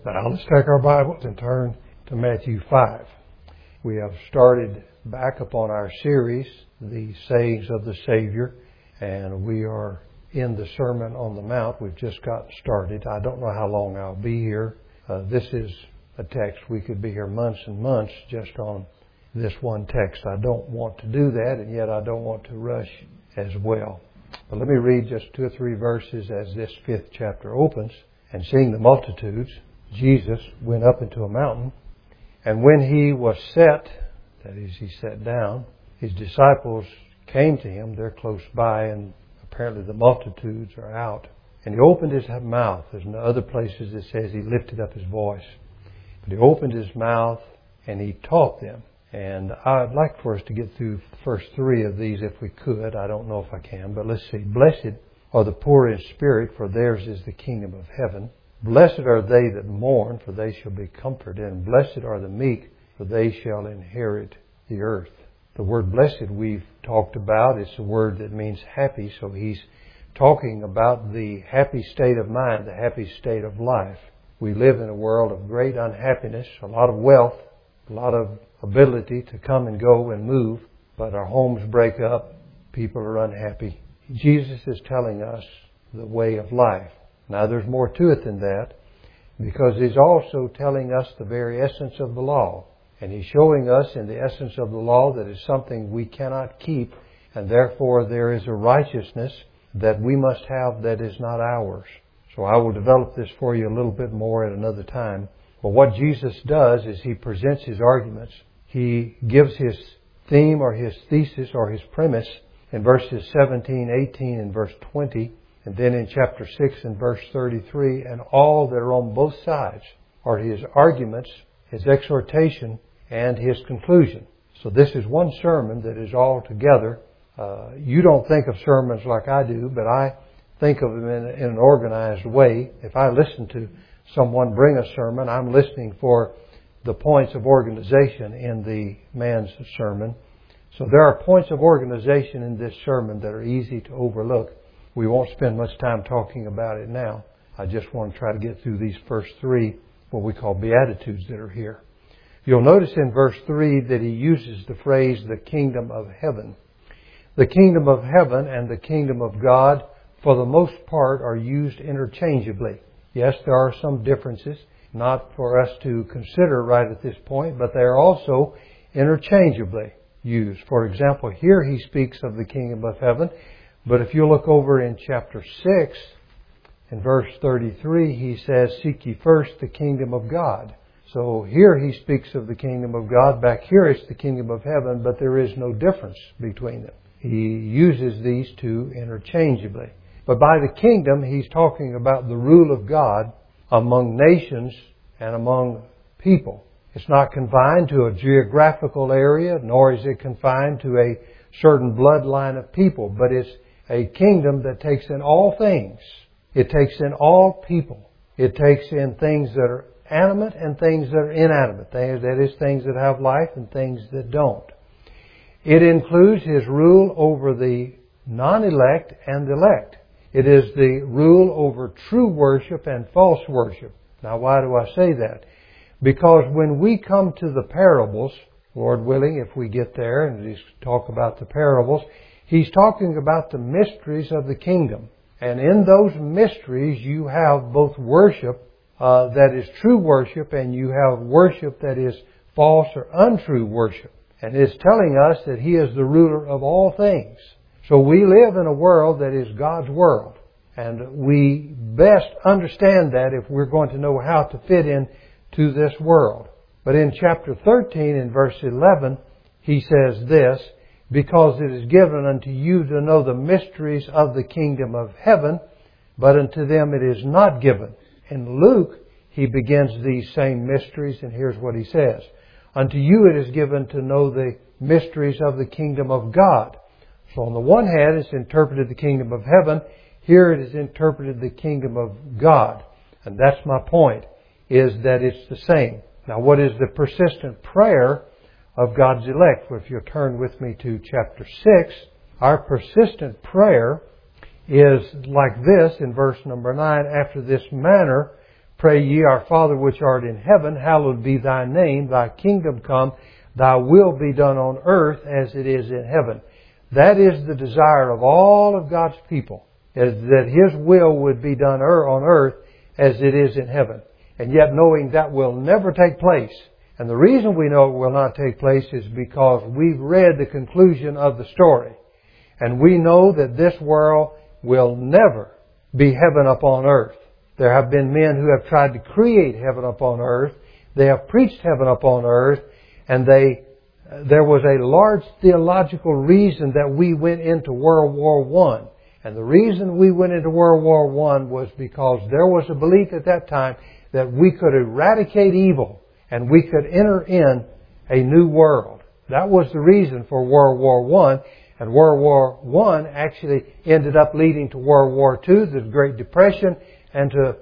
Now let's take our Bibles and turn to Matthew 5. We have started back upon our series, The Sayings of the Savior, and we are in the Sermon on the Mount. We've just gotten started. I don't know how long I'll be here. This is a text. We could be here months and months just on this one text. I don't want to do that, and yet I don't want to rush as well. But let me read just 2 or 3 verses as this 5th chapter opens. And seeing the multitudes, Jesus went up into a mountain, and when he was set, that is, he sat down, his disciples came to him. They're close by, and apparently the multitudes are out. And he opened his mouth. There's in other places it says he lifted up his voice. But he opened his mouth, and he taught them. And I'd like for us to get through the first 3 of these if we could. I don't know if I can, but let's see. Blessed are the poor in spirit, for theirs is the kingdom of heaven. Blessed are they that mourn, for they shall be comforted. And blessed are the meek, for they shall inherit the earth. The word blessed we've talked about. It's a word that means happy. So he's talking about the happy state of mind, the happy state of life. We live in a world of great unhappiness, a lot of wealth, a lot of ability to come and go and move, but our homes break up. People are unhappy. Jesus is telling us the way of life. Now there's more to it than that, because he's also telling us the very essence of the law. And he's showing us in the essence of the law that it's something we cannot keep, and therefore there is a righteousness that we must have that is not ours. So I will develop this for you a little bit more at another time. But what Jesus does is he presents his arguments. He gives his theme or his thesis or his premise in verses 17, 18, and verse 20. And then in chapter 6 and verse 33, and all that are on both sides are his arguments, his exhortation, and his conclusion. So this is one sermon that is all together. You don't think of sermons like I do, but I think of them in an organized way. If I listen to someone bring a sermon, I'm listening for the points of organization in the man's sermon. So there are points of organization in this sermon that are easy to overlook. We won't spend much time talking about it now. I just want to try to get through these first 3, what we call Beatitudes that are here. You'll notice in verse 3 that he uses the phrase, the kingdom of heaven. The kingdom of heaven and the kingdom of God, for the most part, are used interchangeably. Yes, there are some differences, not for us to consider right at this point, but they are also interchangeably used. For example, here he speaks of the kingdom of heaven, but if you look over in chapter 6, in verse 33, he says, seek ye first the kingdom of God. So here he speaks of the kingdom of God. Back here it's the kingdom of heaven, but there is no difference between them. He uses these two interchangeably. But by the kingdom, he's talking about the rule of God among nations and among people. It's not confined to a geographical area, nor is it confined to a certain bloodline of people, but it's a kingdom that takes in all things. It takes in all people. It takes in things that are animate and things that are inanimate. That is, things that have life and things that don't. It includes his rule over the non-elect and the elect. It is the rule over true worship and false worship. Now, why do I say that? Because when we come to the parables, Lord willing, if we get there and just talk about the parables, he's talking about the mysteries of the kingdom. And in those mysteries, you have both worship that is true worship, and you have worship that is false or untrue worship. And it's telling us that he is the ruler of all things. So we live in a world that is God's world. And we best understand that if we're going to know how to fit into this world. But in chapter 13, in verse 11, he says this, because it is given unto you to know the mysteries of the kingdom of heaven, but unto them it is not given. In Luke, he begins these same mysteries, and here's what he says. Unto you it is given to know the mysteries of the kingdom of God. So on the one hand, it's interpreted the kingdom of heaven. Here it is interpreted the kingdom of God. And that's my point, is that it's the same. Now, what is the persistent prayer of God's elect? Well, if you'll turn with me to chapter 6, our persistent prayer is like this in verse number 9. After this manner Pray ye, Our Father which art in heaven, hallowed be Thy name. Thy kingdom come. Thy will be done on earth as it is in heaven. That is the desire of all of God's people, is that His will would be done on earth as it is in heaven. And yet knowing that will never take place. And the reason we know it will not take place is because we've read the conclusion of the story. And we know that this world will never be heaven upon earth. There have been men who have tried to create heaven upon earth. They have preached heaven upon earth. And there was a large theological reason that we went into World War I. And the reason we went into World War I was because there was a belief at that time that we could eradicate evil and we could enter in a new world. That was the reason for World War I. And World War I actually ended up leading to World War II, the Great Depression, and to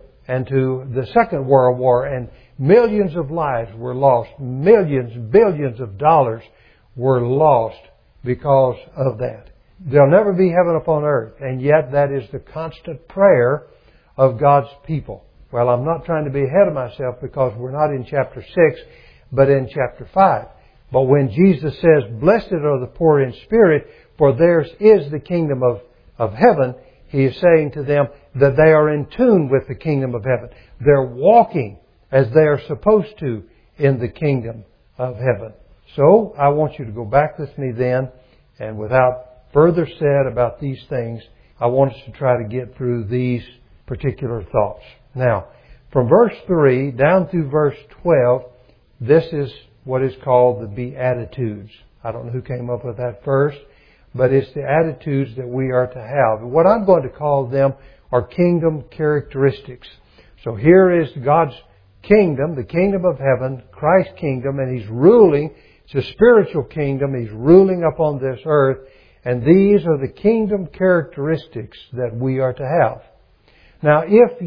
the Second World War. And millions of lives were lost. Millions, billions of dollars were lost because of that. There'll never be heaven upon earth. And yet that is the constant prayer of God's people. Well, I'm not trying to be ahead of myself because we're not in chapter 6, but in chapter 5. But when Jesus says, "Blessed are the poor in spirit, for theirs is the kingdom of heaven," He is saying to them that they are in tune with the kingdom of heaven. They're walking as they are supposed to in the kingdom of heaven. So, I want you to go back with me then, and without further said about these things, I want us to try to get through these particular thoughts. Now, from verse 3 down through verse 12, this is what is called the Beatitudes. I don't know who came up with that first, but it's the attitudes that we are to have. And what I'm going to call them are kingdom characteristics. So here is God's kingdom, the kingdom of heaven, Christ's kingdom, and He's ruling. It's a spiritual kingdom. He's ruling upon this earth. And these are the kingdom characteristics that we are to have. Now,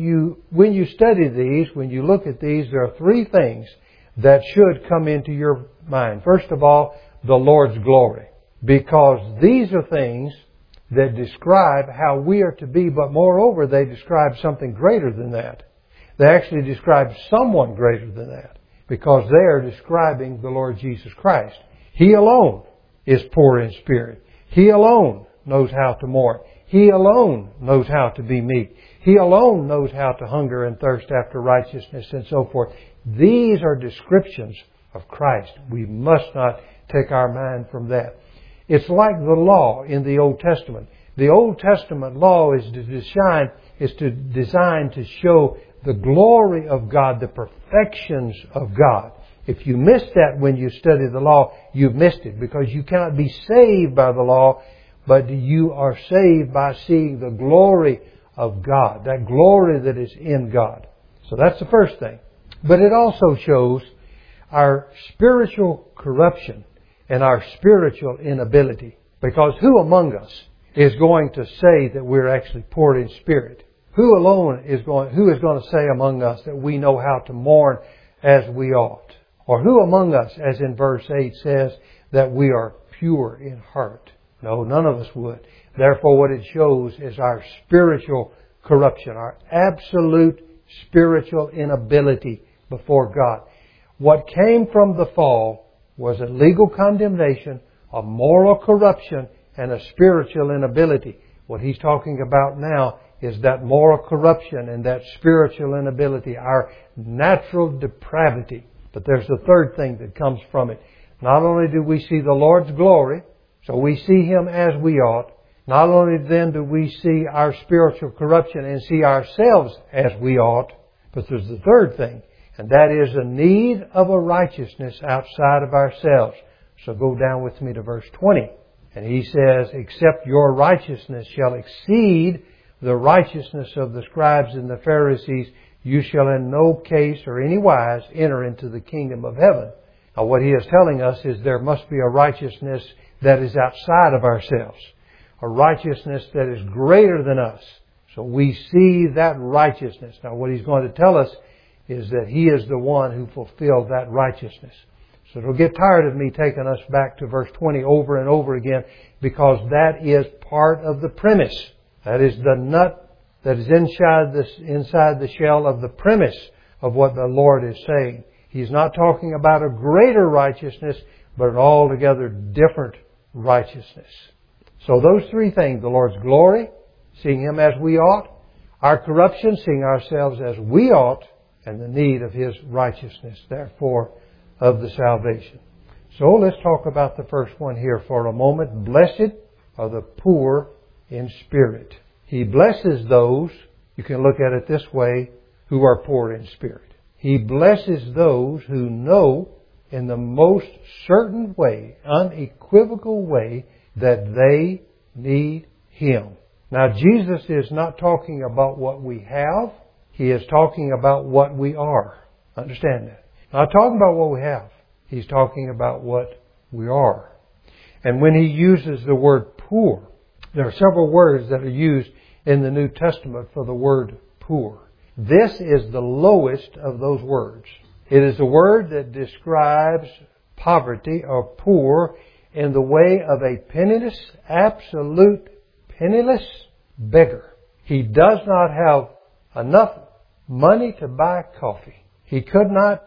when you study these, when you look at these, there are three things that should come into your mind. First of all, the Lord's glory. Because these are things that describe how we are to be, but moreover, they describe something greater than that. They actually describe someone greater than that, because they are describing the Lord Jesus Christ. He alone is poor in spirit. He alone knows how to mourn. He alone knows how to be meek. He alone knows how to hunger and thirst after righteousness and so forth. These are descriptions of Christ. We must not take our mind from that. It's like the law in the Old Testament. The Old Testament law is designed to show the glory of God, the perfections of God. If you miss that when you study the law, you've missed it, because you cannot be saved by the law, but you are saved by seeing the glory of God, that glory that is in God. So that's the first thing. But it also shows our spiritual corruption and our spiritual inability. Because who among us is going to say that we're actually poor in spirit? Who is going to say among us that we know how to mourn as we ought? Or who among us, as in verse 8 says, that we are pure in heart? No, none of us would. Therefore, what it shows is our spiritual corruption, our absolute spiritual inability before God. What came from the fall was a legal condemnation, a moral corruption, and a spiritual inability. What he's talking about now is that moral corruption and that spiritual inability, our natural depravity. But there's the third thing that comes from it. Not only do we see the Lord's glory, so we see Him as we ought, not only then do we see our spiritual corruption and see ourselves as we ought, but there's the third thing, and that is a need of a righteousness outside of ourselves. So go down with me to verse 20. And he says, "Except your righteousness shall exceed the righteousness of the scribes and the Pharisees, you shall in no case or any wise enter into the kingdom of heaven." Now what he is telling us is there must be a righteousness that is outside of ourselves. A righteousness that is greater than us. So we see that righteousness. Now what he's going to tell us is that He is the one who fulfilled that righteousness. So don't get tired of me taking us back to verse 20 over and over again, because that is part of the premise. That is the nut that is inside the shell of the premise of what the Lord is saying. He's not talking about a greater righteousness, but an altogether different righteousness. So those three things, the Lord's glory, seeing Him as we ought, our corruption, seeing ourselves as we ought, and the need of His righteousness, therefore, of the salvation. So let's talk about the first one here for a moment. Blessed are the poor in spirit. He blesses those, you can look at it this way, who are poor in spirit. He blesses those who know in the most certain way, unequivocal way, that they need Him. Now, Jesus is not talking about what we have. He is talking about what we are. Understand that. Not talking about what we have. He's talking about what we are. And when He uses the word poor, there are several words that are used in the New Testament for the word poor. This is the lowest of those words. It is a word that describes poverty or poor in the way of a penniless, absolute penniless beggar. He does not have enough money to buy coffee. He could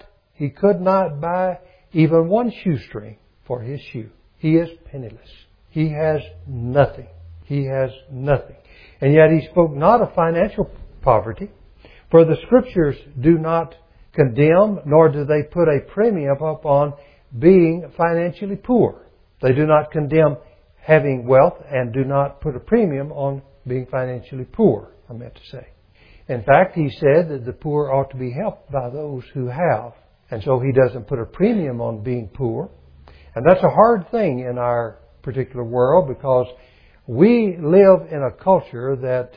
not buy even one shoestring for his shoe. He is penniless. He has nothing. He has nothing. And yet He spoke not of financial poverty, for the Scriptures do not condemn, nor do they put a premium upon being financially poor. They do not condemn having wealth and do not put a premium on being financially poor, I meant to say. In fact, He said that the poor ought to be helped by those who have. And so He doesn't put a premium on being poor. And that's a hard thing in our particular world, because we live in a culture that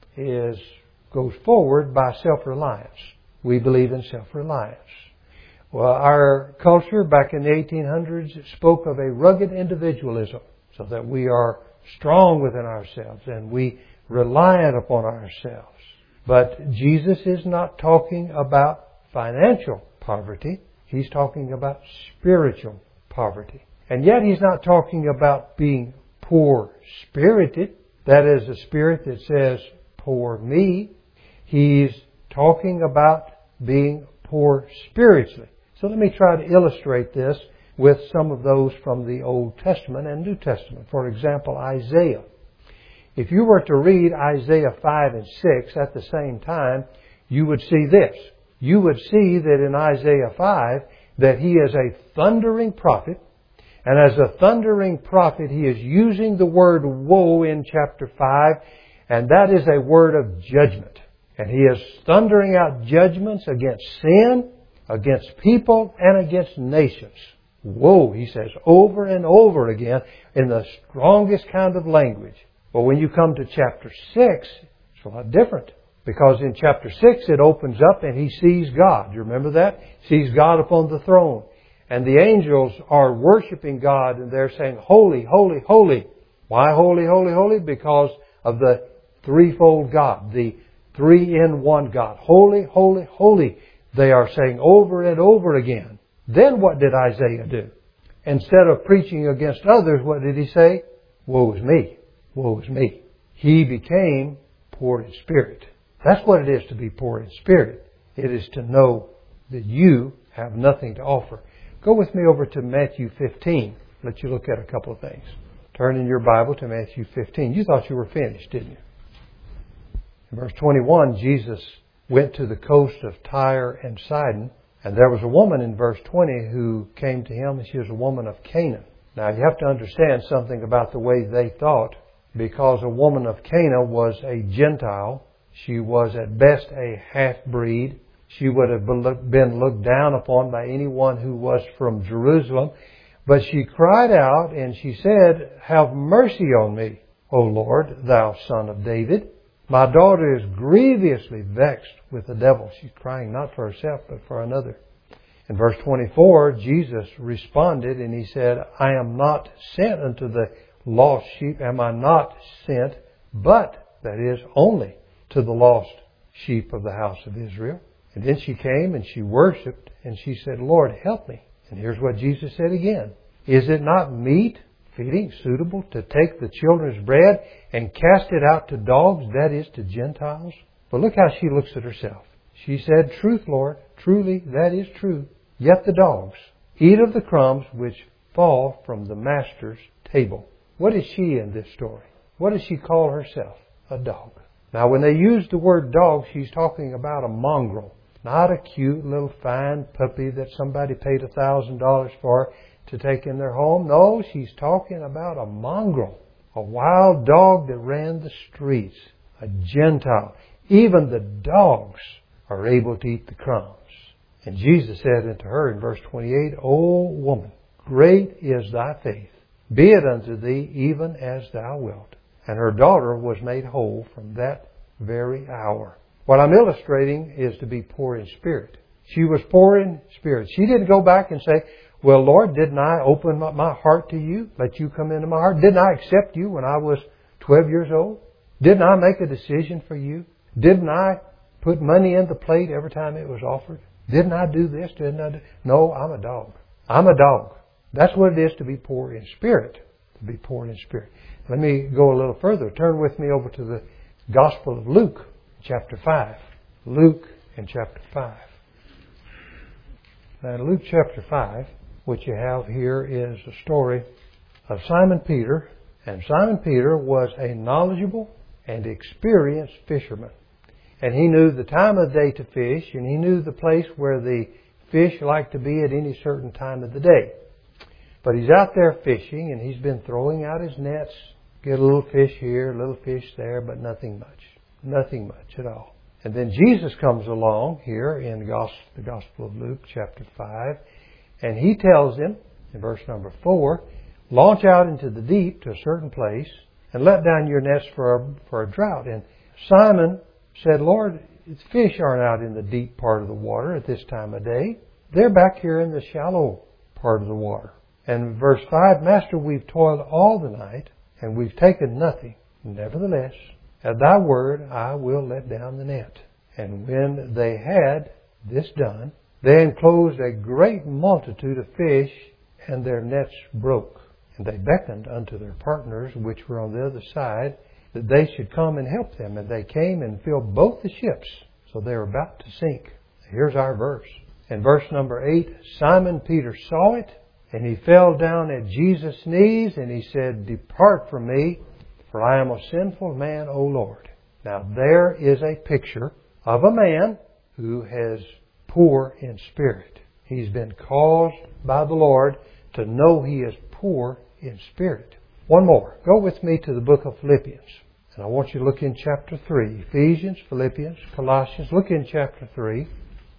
goes forward by self-reliance. We believe in self-reliance. Well, our culture back in the 1800s spoke of a rugged individualism, so that we are strong within ourselves and we reliant upon ourselves. But Jesus is not talking about financial poverty. He's talking about spiritual poverty. And yet He's not talking about being poor-spirited. That is a spirit that says, poor me. He's talking about being poor spiritually. So let me try to illustrate this with some of those from the Old Testament and New Testament. For example, Isaiah. If you were to read Isaiah 5 and 6 at the same time, you would see this. You would see that in Isaiah 5 that he is a thundering prophet. And as a thundering prophet, he is using the word woe in chapter 5. And that is a word of judgment. And he is thundering out judgments against sin, against people, and against nations. Woe, he says over and over again in the strongest kind of language. But when you come to chapter 6, it's a lot different. Because in chapter 6 it opens up and he sees God. You remember that? He sees God upon the throne. And the angels are worshiping God and they're saying, holy, holy, holy. Why holy, holy, holy? Because of the threefold God, the three-in-one God. Holy, holy, holy. They are saying over and over again. Then what did Isaiah do? Instead of preaching against others, what did he say? Woe is me. Woe is me. He became poor in spirit. That's what it is to be poor in spirit. It is to know that you have nothing to offer. Go with me over to Matthew 15. Let you look at a couple of things. Turn in your Bible to Matthew 15. You thought you were finished, didn't you? In verse 21, Jesus went to the coast of Tyre and Sidon. And there was a woman in verse 20 who came to him, and she was a woman of Canaan. Now you have to understand something about the way they thought, because a woman of Canaan was a Gentile. She was at best a half-breed. She would have been looked down upon by anyone who was from Jerusalem. But she cried out and she said, "Have mercy on me, O Lord, thou Son of David. My daughter is grievously vexed with the devil." She's crying not for herself, but for another. In verse 24, Jesus responded and he said, "I am not sent unto the lost sheep. Am I not sent, but, that is, only to the lost sheep of the house of Israel?" And then she came and she worshipped and she said, "Lord, help me." And here's what Jesus said again. "Is it not meet, fitting, suitable to take the children's bread and cast it out to dogs, that is, to Gentiles?" But look how she looks at herself. She said, Truth, Lord, truly that is true. Yet the dogs eat of the crumbs which fall from the master's table. What is she in this story? What does she call herself? A dog. Now, when they use the word dog, she's talking about a mongrel. Not a cute little fine puppy that somebody paid $1,000 for to take in their home. No, she's talking about a mongrel. A wild dog that ran the streets. A Gentile. Even the dogs are able to eat the crumbs. And Jesus said unto her in verse 28, O woman, great is thy faith. Be it unto thee even as thou wilt. And her daughter was made whole from that very hour. What I'm illustrating is to be poor in spirit. She was poor in spirit. She didn't go back and say, well, Lord, didn't I open my heart to you? Let you come into my heart? Didn't I accept you when I was 12 years old? Didn't I make a decision for you? Didn't I put money in the plate every time it was offered? Didn't I do this? Didn't I do... No, I'm a dog. I'm a dog. That's what it is to be poor in spirit. To be poor in spirit. Let me go a little further. Turn with me over to the Gospel of Luke, chapter 5. Luke in chapter 5. Now, in Luke chapter 5, what you have here is a story of Simon Peter. And Simon Peter was a knowledgeable and experienced fisherman. And he knew the time of day to fish, and he knew the place where the fish like to be at any certain time of the day. But he's out there fishing, and he's been throwing out his nets, get a little fish here, a little fish there, but nothing much. Nothing much at all. And then Jesus comes along here in the Gospel of Luke, chapter 5, and he tells him, in verse number 4, launch out into the deep to a certain place, and let down your nets for a drought. And Simon said, Lord, fish aren't out in the deep part of the water at this time of day. They're back here in the shallow part of the water. And verse 5, Master, we've toiled all the night, and we've taken nothing. Nevertheless, at thy word I will let down the net. And when they had this done, they enclosed a great multitude of fish, and their nets broke. And they beckoned unto their partners, which were on the other side, that they should come and help them. And they came and filled both the ships, so they were about to sink. Here's our verse. In verse number 8, Simon Peter saw it, and he fell down at Jesus' knees, and he said, Depart from me, for I am a sinful man, O Lord. Now there is a picture of a man who is poor in spirit. He's been caused by the Lord to know he is poor in spirit. One more. Go with me to the book of Philippians. And I want you to look in chapter 3. Ephesians, Philippians, Colossians. Look in chapter 3.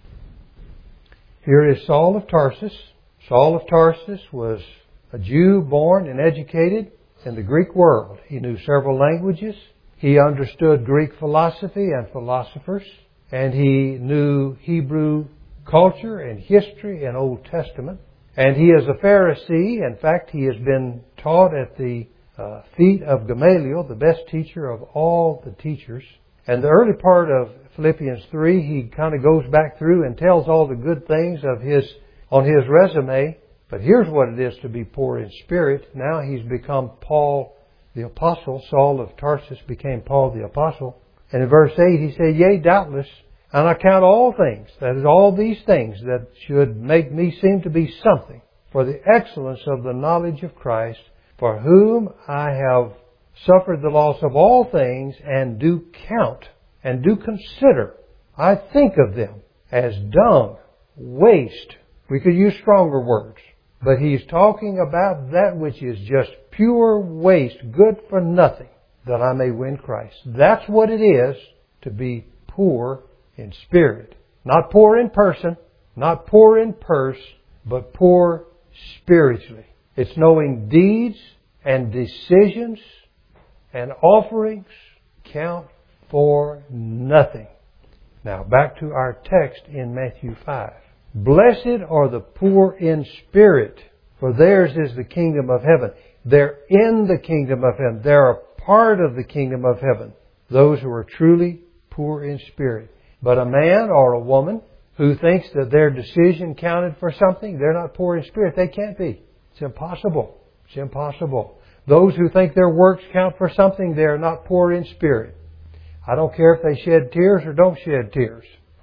Here is Saul of Tarsus. Saul of Tarsus was a Jew born and educated in the Greek world. He knew several languages. He understood Greek philosophy and philosophers. And he knew Hebrew culture and history and Old Testament. And he is a Pharisee. In fact, he has been taught at the feet of Gamaliel, the best teacher of all the teachers. And the early part of Philippians 3, he kind of goes back through and tells all the good things on his resume. But here's what it is to be poor in spirit. Now he's become Paul the Apostle. Saul of Tarsus became Paul the Apostle. And in verse 8 he said, Yea, doubtless, and I count all things, that is, all these things that should make me seem to be something, for the excellence of the knowledge of Christ, for whom I have suffered the loss of all things, and do count, and do consider. I think of them as dung, waste. We could use stronger words. But he's talking about that which is just pure waste, good for nothing, that I may win Christ. That's what it is to be poor in spirit. Not poor in person, not poor in purse, but poor spiritually. It's knowing deeds and decisions and offerings count for nothing. Now back to our text in Matthew 5. Blessed are the poor in spirit, for theirs is the kingdom of heaven. They're in the kingdom of heaven. They're a part of the kingdom of heaven. Those who are truly poor in spirit. But a man or a woman who thinks that their decision counted for something, they're not poor in spirit. They can't be. It's impossible. It's impossible. Those who think their works count for something, they're not poor in spirit. I don't care if they shed tears or don't shed tears.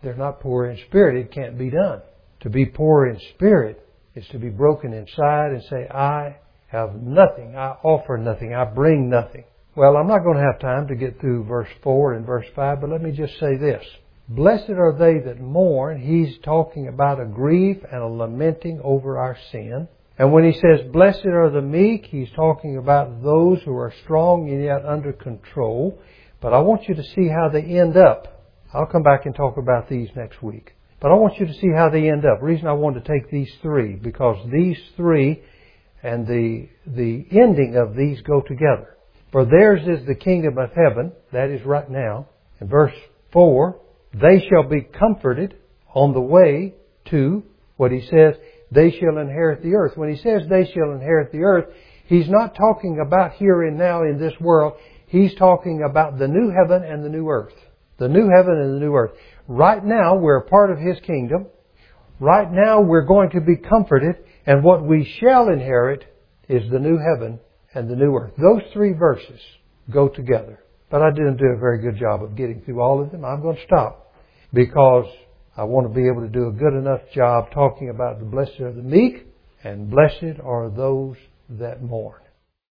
they're not poor in spirit, it can't be done. To be poor in spirit is to be broken inside and say, I have nothing, I offer nothing, I bring nothing. Well, I'm not going to have time to get through verse 4 and verse 5, but let me just say this. Blessed are they that mourn. He's talking about a grief and a lamenting over our sin. And when he says, blessed are the meek, he's talking about those who are strong and yet under control. But I want you to see how they end up. I'll come back and talk about these next week. But I want you to see how they end up. The reason I wanted to take these three, because these three and the ending of these go together. For theirs is the kingdom of heaven, that is right now. In verse 4, they shall be comforted on the way to what he says, they shall inherit the earth. When he says they shall inherit the earth, he's not talking about here and now in this world. He's talking about the new heaven and the new earth. The new heaven and the new earth. Right now, we're a part of his kingdom. Right now, we're going to be comforted. And what we shall inherit is the new heaven and the new earth. Those three verses go together. But I didn't do a very good job of getting through all of them. I'm going to stop because I want to be able to do a good enough job talking about the blessed are the meek and blessed are those that mourn.